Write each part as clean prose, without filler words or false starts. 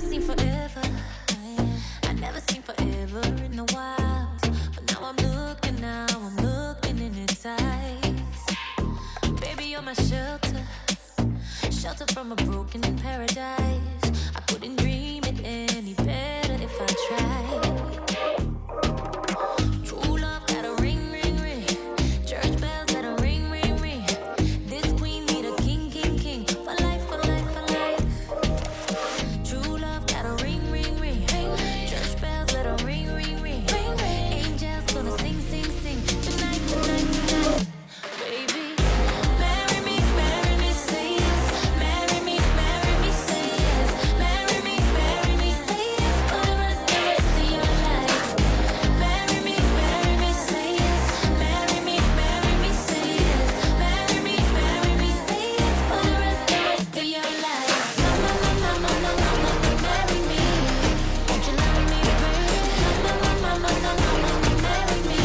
seen forever. I never seen forever in the wild. But now I'm looking in its eyes. Baby, you're my shelter. Shelter from a broken paradise. I couldn't dream it any better if I tried. True love got a ring, ring, ring. Church bells let a ring, ring, ring. This queen need a king, king, king. For life, for life, for life. True love got a ring, ring, ring. Church bells let a ring, ring, ring. Angels gonna sing, sing, sing. Tonight, tonight, tonight. Baby, marry me, say yes. Marry me, say yes. Marry me, say yes. For the rest of your life. Marry me, say yes. Marry me, say yes. Marry me, say yes. For the rest of your life. Mama, marry me. Won't you love me, baby? Mama, marry me.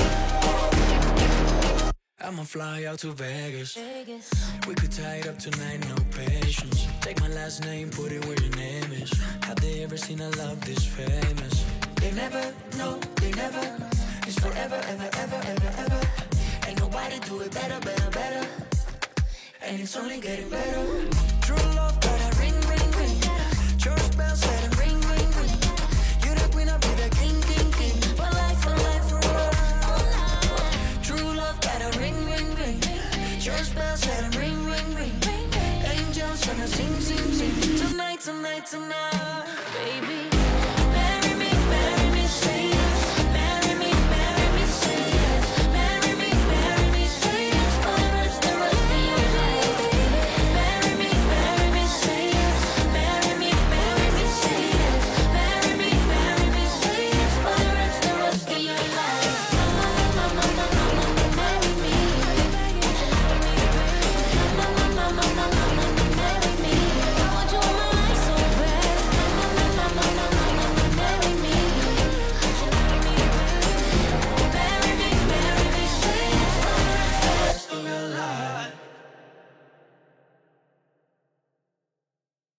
I'ma fly out to Vegas. We could tie it up tonight, no patience. Take my last name, put it where your name is. Have they ever seen a love this famous? They never, no, they never. It's forever, ever, ever, ever, ever. Ain't nobody do it better, better, better. And it's only getting better. True love got a ring, ring, ring. Church bells let a ring, ring, ring. You the queen, I'll be the king, king, king. For life, for life, for life. True love got a ring, ring, ring. Church bells let a ring, ring, ring. Angels gonna sing, sing, sing. Tonight, tonight, tonight. Baby,